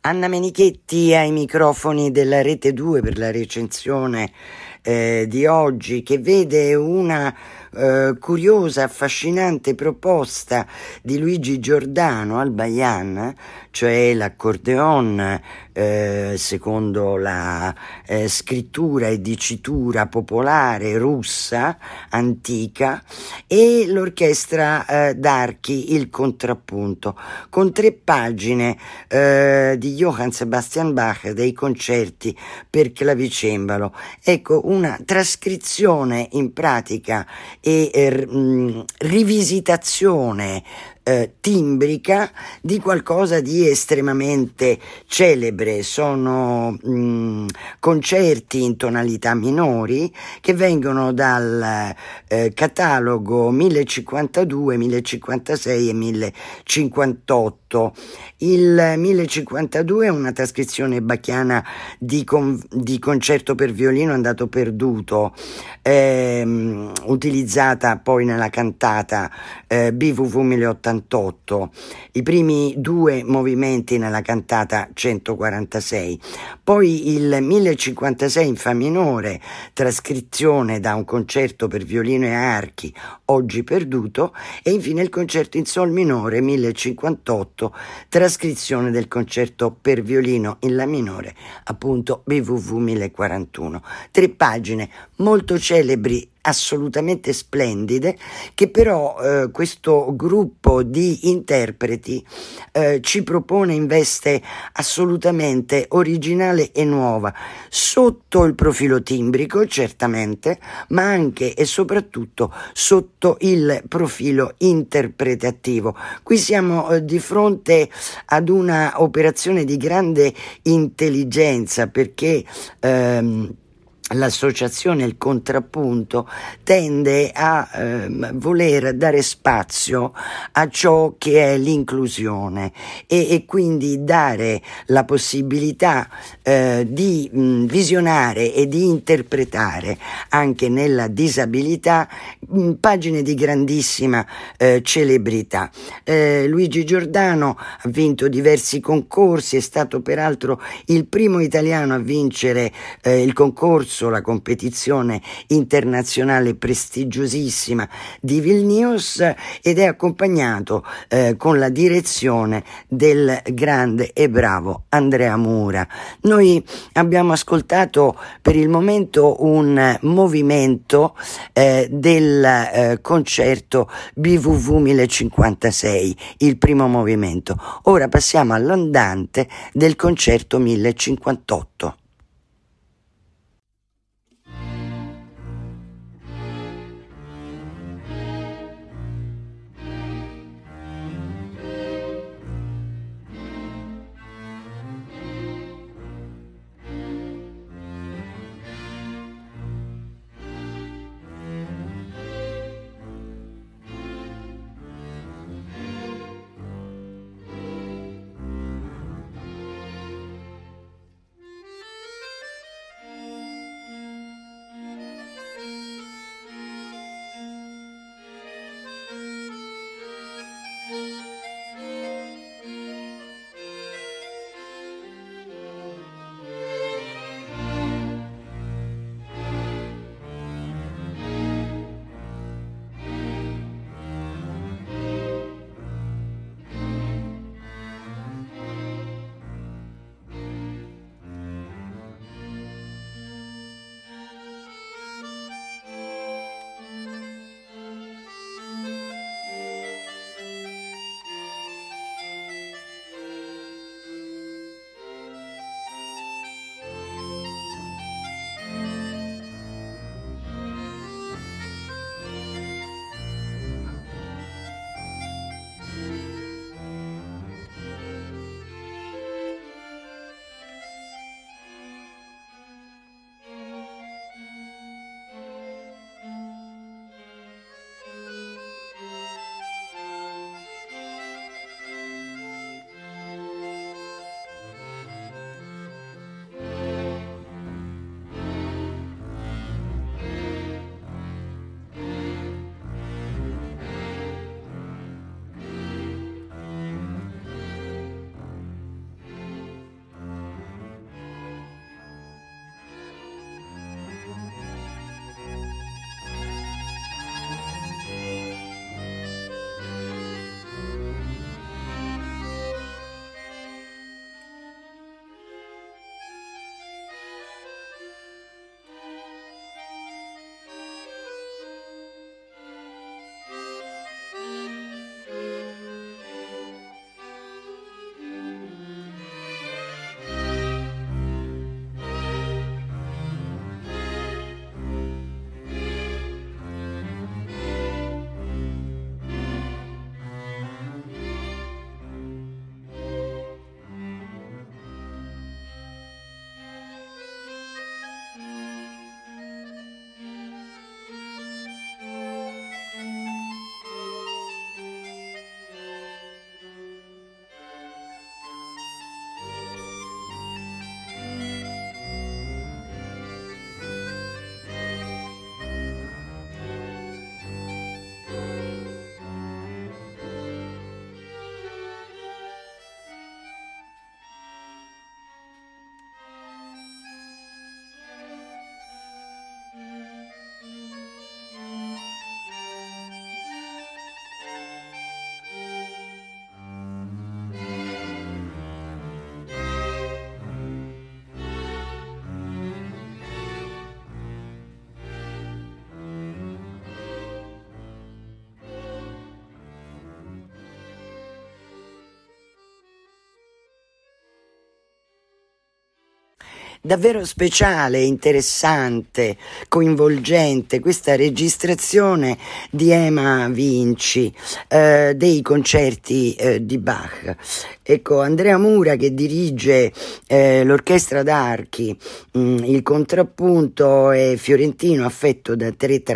Anna Menichetti ai microfoni della Rete 2 per la recensione di oggi, che vede una curiosa, affascinante proposta di Luigi Giordano al Bayan, cioè l'accordeon secondo la scrittura e dicitura popolare russa antica, e l'orchestra d'archi, il contrappunto, con 3 pagine di Johann Sebastian Bach dei concerti per clavicembalo. Ecco, una trascrizione in pratica e rivisitazione timbrica di qualcosa di estremamente celebre. Sono concerti in tonalità minori che vengono dal catalogo 1052, 1056 e 1058. Il 1052 è una trascrizione bacchiana di concerto per violino andato perduto, utilizzata poi nella cantata BWV 1088, i primi 2 movimenti nella cantata 146. Poi il 1056 in fa minore, trascrizione da un concerto per violino e archi oggi perduto, e infine il concerto in sol minore 1058, trascrizione del concerto per violino in la minore, appunto BWV 1041. 3 pagine molto celebri, assolutamente splendide, che però questo gruppo di interpreti ci propone in veste assolutamente originale e nuova, sotto il profilo timbrico certamente, ma anche e soprattutto sotto il profilo interpretativo. Qui siamo di fronte ad una operazione di grande intelligenza, perché l'associazione, il contrappunto, tende a voler dare spazio a ciò che è l'inclusione e quindi dare la possibilità di visionare e di interpretare anche nella disabilità pagine di grandissima celebrità. Luigi Giordano ha vinto diversi concorsi, è stato peraltro il primo italiano a vincere il concorso, la competizione internazionale prestigiosissima di Vilnius, ed è accompagnato con la direzione del grande e bravo Andrea Mura. Noi abbiamo ascoltato per il momento un movimento del concerto BWV 1056, il primo movimento. Ora passiamo all'andante del concerto 1058. davvero speciale, interessante, coinvolgente questa registrazione di Ema Vinci dei concerti di Bach. Ecco, Andrea Mura che dirige l'orchestra d'archi, il contrappunto è fiorentino affetto da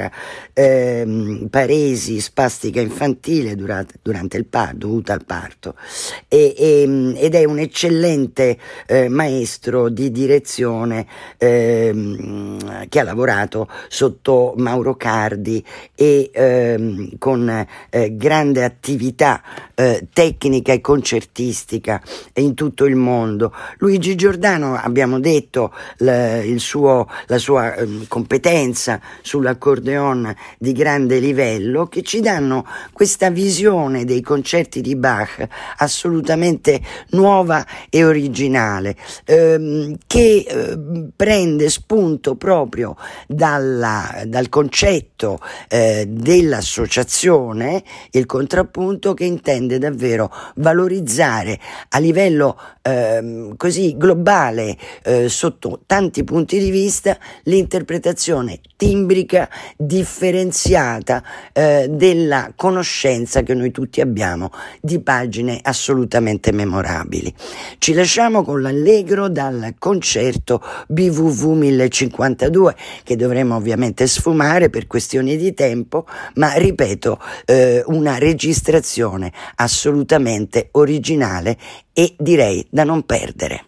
paresi spastica infantile durante il dovuta al parto ed è un eccellente maestro di direzione che ha lavorato sotto Mauro Cardi e con grande attività tecnica e concertistica in tutto il mondo. Luigi Giordano, abbiamo detto, la sua competenza sull'accordeon di grande livello, che ci danno questa visione dei concerti di Bach assolutamente nuova e originale, che prende spunto proprio dal concetto dell'associazione, il contrappunto, che intende davvero valorizzare a livello così globale, sotto tanti punti di vista, l'interpretazione timbrica differenziata della conoscenza che noi tutti abbiamo di pagine assolutamente memorabili. Ci lasciamo con l'allegro dal concerto BWV 1052, che dovremo ovviamente sfumare per questioni di tempo, ma ripeto, una registrazione assolutamente originale e direi da non perdere.